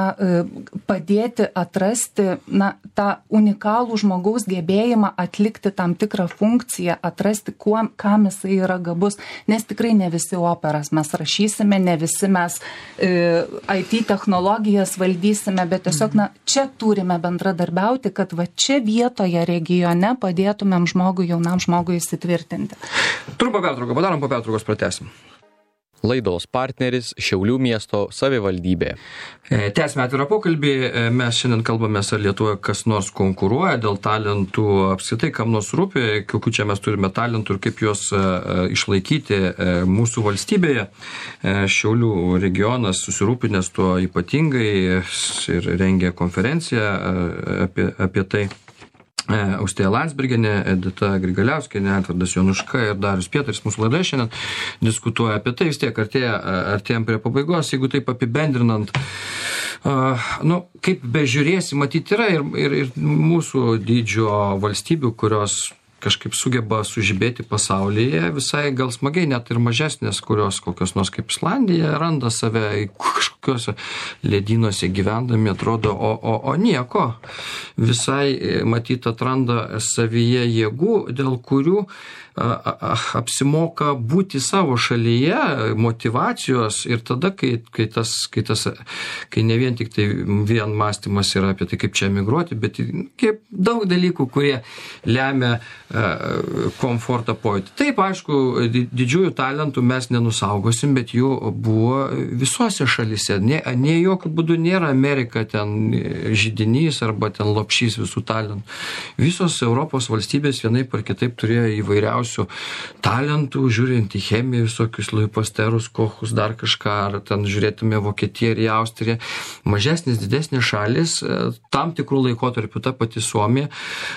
padėti atrasti na, tą unikalų žmogaus gebėjimą atlikti tam tikrą funkciją, atrasti, kuo, kam jisai yra gabus, nes tikrai ne visi operas mes rašysime, ne visi mes e, I T technologijas valdysime, bet tiesiog na, čia turime bendradarbiauti, kad va čia vietoje regione padėtumėm žmogui, jaunam žmogui įsitvirtinti. Trumpą pertrauką, padarom po pertraukos pratęsim. Laidos partneris Šiaulių miesto savivaldybė. Tęsime atvirą pokalbį. Mes šiandien kalbamės, ar Lietuvoje kas nors konkuruoja dėl talentų, apskritai kam nors rūpi, kokių čia mes turime talentų ir kaip juos išlaikyti mūsų valstybėje. Šiaulių regionas susirūpinęs tuo ypatingai ir rengia konferenciją apie, apie tai. Austėja Landsbergienė, Edita Grigaliauskienė, Edvardas Jonuška ir Darius Pietaris mūsų laidoje šiandien diskutuoja apie tai. Vis tiek artėja, artėjom prie pabaigos, jeigu taip apibendrinant, uh, nu, kaip bežiūrėsi, matyti yra ir, ir, ir mūsų dydžio valstybių, kurios kažkaip sugeba sužibėti pasaulyje, visai gal smagiai, net ir mažesnės, kurios kokios nors kaip Islandija randa save kažkokiuose ledynuose gyvendami, atrodo, o, o, o nieko. Visai matyt atranda savyje jėgų, dėl kurių a, a, apsimoka būti savo šalyje, motyvacijos ir tada, kai, kai, tas, kai, tas, kai ne vien tik tai vien mąstymas yra apie tai, kaip čia emigruoti, bet kaip daug dalykų, kurie lemia komfortą pojūtį. Taip, aišku, didžiųjų talentų mes nenusaugosim, bet jų buvo visuose šalyse. Ne, ne jokių būdų nėra Amerika ten židinys arba ten lopšys visų talentų. Visos Europos valstybės vienaip ar kitaip turėjo įvairiausių talentų, žiūrint į chemiją, visokius Louis Pasteurus, Kochus, dar kažką, ar ten žiūrėtume Vokietiją ir į Austriją. Mažesnės, didesnės šalis, tam tikrų laikotarpių ta pati Suomija,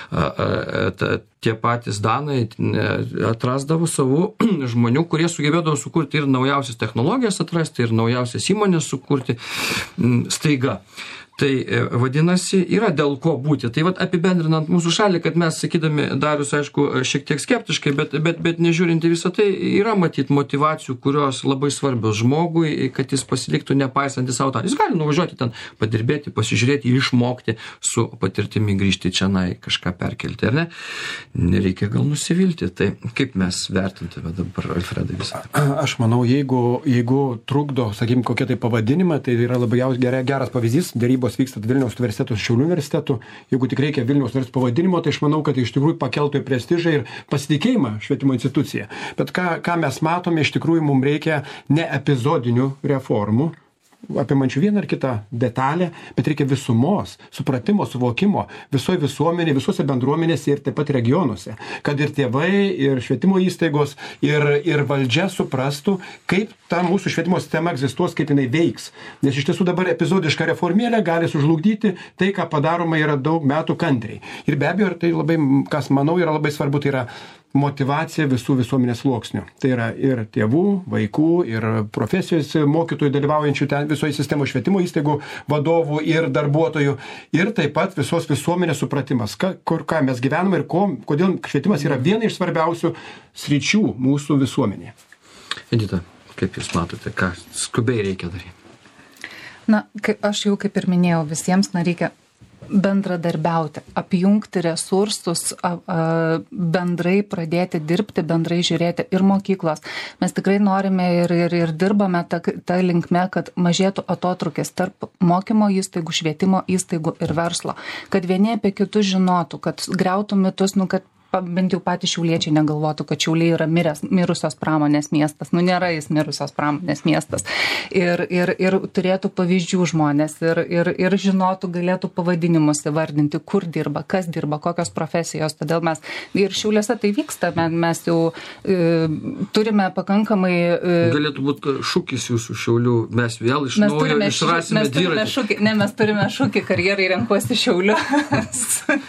tie patys danai atrasdavo savų žmonių, kurie sugebėdavo sukurti ir naujausias technologijas atrasti, ir naujausias įmonės sukurti staiga. Tai vadinasi, yra dėl ko būti. Tai vat apibendrinant mūsų šalį, kad mes, sakydami, Darius, aišku, šiek tiek skeptiškai, bet, bet, bet nežiūrinti visą tai, yra matyti motyvacijų, kurios labai svarbios žmogui, kad jis pasiliktų nepaisantį savo tą. Jis gali nuvažiuoti ten, padirbėti, pasižiūrėti, išmokti, su patirtimi grįžti čianai, kažką perkelti, ar ne? Nereikia gal nusivilti. Tai kaip mes vertintume dabar, Alfredai, visą tai? Aš manau, jeigu, jeigu trukdo, sakykim, kokie tai pavadinimai, tai yra labai geras pavyzdys, dėrybos vyksta Vilniaus universiteto su Šiaulių universitetu. Jeigu tik reikia Vilniaus universiteto pavadinimo, tai aš manau, kad iš tikrųjų pakeltų į prestižą ir pasitikėjimą švietimo instituciją. Bet ką, ką mes matome, iš tikrųjų mums reikia ne epizodinių reformų, apimančių vieną ar kitą detalę, bet reikia visumos, supratimo, suvokimo visoje visuomenėje, visose bendruomenėse ir taip pat regionuose. Kad ir tėvai, ir švietimo įstaigos, ir, ir valdžia suprastų, kaip ta mūsų švietimo sistema egzistuos, kaip jinai veiks. Nes iš tiesų dabar epizodiška reformėlė gali sužlugdyti tai, ką padaroma yra daug metų kantriai. Ir be abejo, ir tai labai, kas manau yra labai svarbu, tai yra motyvacija visų visuomenės sluoksnių. Tai yra ir tėvų, vaikų, ir profesijos mokytojų dalyvaujančių ten visoje sistemoje, švietimo įstaigų vadovų ir darbuotojų, ir taip pat visos visuomenės supratimas, ka, kur ką mes gyvename ir ko, kodėl švietimas yra viena iš svarbiausių sričių mūsų visuomenėje. Edita, kaip Jūs matote, ką skubiai reikia daryti? Na, aš jau kaip ir minėjau, visiems na, reikia bendradarbiauti, apjungti resursus, a, a, bendrai pradėti dirbti, bendrai žiūrėti ir mokyklos. Mes tikrai norime ir, ir, ir dirbame tą, tą linkme, kad mažėtų atotrukis tarp mokymo įstaigų, švietimo įstaigų ir verslo. Kad vieni apie kitus žinotų, kad griautų mitus, nu, kad bent jau patys šiauliečiai negalvotų, kad Šiauliai yra miręs, mirusios pramonės miestas. Nu, nėra jis mirusios pramonės miestas. Ir, ir, ir turėtų pavyzdžių žmonės ir, ir, ir žinotų, galėtų pavadinimus įvardinti, kur dirba, kas dirba, kokios profesijos. Todėl mes ir Šiauliuose tai vyksta. Mes jau e, turime pakankamai... E, Galėtų būti šūkis jūsų Šiaulių. Mes vėl iš mes naujo išrasime dviratį. Šūkį, ne, mes turime šūkį karjerai renkuosi Šiaulius.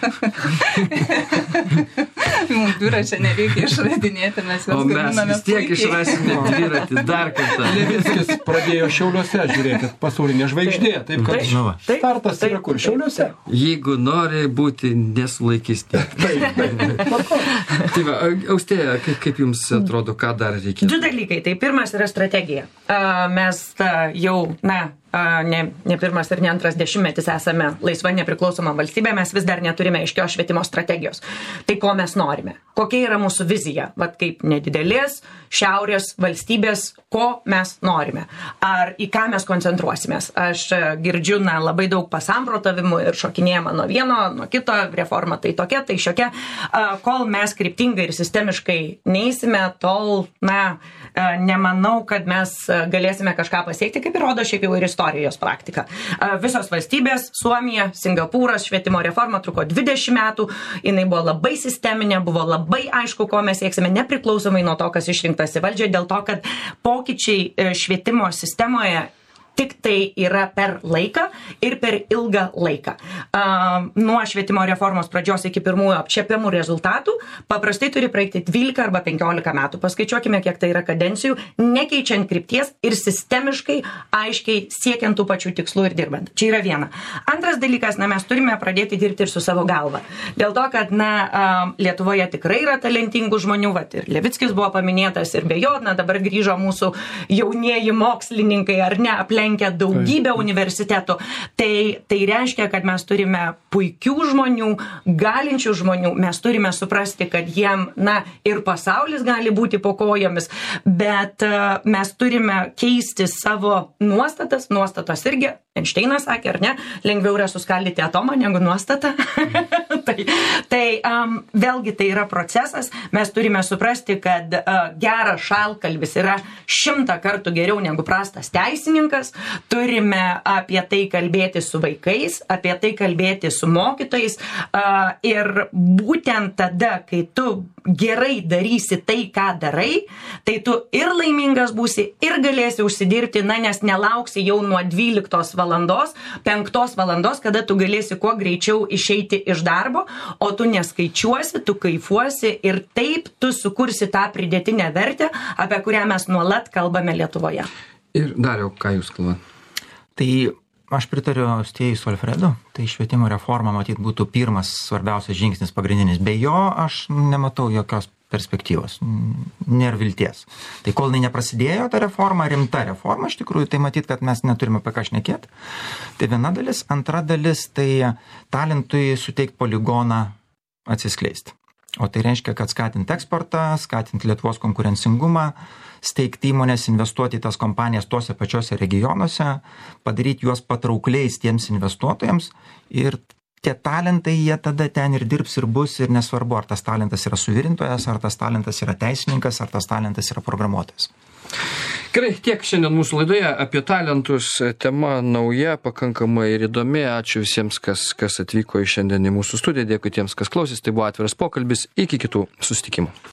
Mums dviračio nereikia išradinėti, mes juos gaminame. O mes vis tiek išrasime dviratį dar kartą. Levickis pradėjo Šiauliuose, žiūrėkit, pasaulinė žvaigždė. Taip, kad Taip, taip, startas yra kur? Šiauliuose. Jeigu nori būti, nesulaikys tiek. Taip, taip, taip. Tai va, Austėja, kaip, kaip jums atrodo, ką dar reikia? Du dalykai. Tai pirmas yra strategija. A, mes ta, jau, na, a, ne, ne pirmas ir ne antras dešimtmetis esame laisva nepriklausoma valstybė, mes vis dar neturime aiškios švietimo strategijos. Tai ko mes norime? Kokia yra mūsų vizija? Vat kaip nedidelės šiaurės valstybės, ko mes norime? Ar į ką mes koncentruosimės? Aš girdžiu, na, labai daug pasamprotavimų ir šokinėjama nuo vieno, nuo kito, reforma tai tokia, tai šiokia. A, kol mes kryptingai ir sistemiškai neįsime, tol, na, nemanau, kad mes galėsime kažką pasiekti, kaip ir rodo šiaip jau ir istorijos praktika. Visos valstybės, Suomija, Singapūras, švietimo reforma truko dvidešimt metų, jinai buvo labai sisteminė, buvo labai aišku, ko mes sieksime, nepriklausomai nuo to, kas išrinktas į valdžią, dėl to, kad pokyčiai švietimo sistemoje tik tai yra per laiką ir per ilgą laiką. Uh, nuo švietimo reformos pradžios iki pirmųjų apčiapiamų rezultatų paprastai turi praeiti dvylika arba penkiolika metų. Paskaičiuokime, kiek tai yra kadencijų, nekeičiant krypties ir sistemiškai, aiškiai siekiant tų pačių tikslų ir dirbant. Čia yra viena. Antras dalykas, na, mes turime pradėti dirbti ir su savo galva. Dėl to, kad, na, uh, Lietuvoje tikrai yra talentingų žmonių, vat, ir Levickis buvo paminėtas, ir be jo, na, dabar grįžo mūsų jaunieji mokslininkai, ar ne, aplenkę daugybę universitetų. Tai, tai reiškia, kad mes turime puikių žmonių, galinčių žmonių, mes turime suprasti, kad jiem, na, ir pasaulis gali būti po kojomis, bet uh, mes turime keisti savo nuostatas, nuostatos irgi, Einšteinas sakė, ar ne, lengviau yra suskaldyti atomą negu nuostatą. tai tai um, vėlgi tai yra procesas, mes turime suprasti, kad uh, geras šalkalbis yra šimtą kartų geriau negu prastas teisininkas, turime apie tai kalbėti su vaikais, apie tai kalbėti su mokytojais uh, ir būtent tada, kai tu gerai darysi tai, ką darai, tai tu ir laimingas būsi, ir galėsi užsidirbti, na, nes nelauksi jau nuo dvyliktos valandos, penktos valandos, kada tu galėsi kuo greičiau išeiti iš darbo, o tu neskaičiuosi, tu kaifuosi ir taip tu sukursi tą pridėtinę vertę, apie kurią mes nuolat kalbame Lietuvoje. Ir Dariau, ką jūs kalbate? Tai aš pritariu Austėjai su Alfredu, tai švietimo reforma matyt būtų pirmas svarbiausias žingsnis pagrindinis. Be jo aš nematau jokios perspektyvos, nėra vilties. Tai kol jinai neprasidėjo ta reforma, rimta reforma, iš tikrųjų, tai matyt, kad mes neturime apie ką šnekėti. Tai viena dalis, antra dalis, tai talentui suteikti poligoną atsiskleisti. O tai reiškia, kad skatinti eksportą, skatinti Lietuvos konkurencingumą, steigti įmonės, investuoti į tas kompanijas tuose pačiuose regionuose, padaryti juos patraukliais tiems investuotojams ir tie talentai, jie tada ten ir dirbs ir bus ir nesvarbu, ar tas talentas yra suvirintojas, ar tas talentas yra teisininkas, ar tas talentas yra programuotojas. Gerai, tiek šiandien mūsų laidoje apie talentus. Tema nauja, pakankamai ir įdomi. Ačiū visiems, kas, kas atvyko į šiandien į mūsų studiją. Dėkui tiems, kas klausys. Tai buvo atviras pokalbis. Iki kitų susitikimų.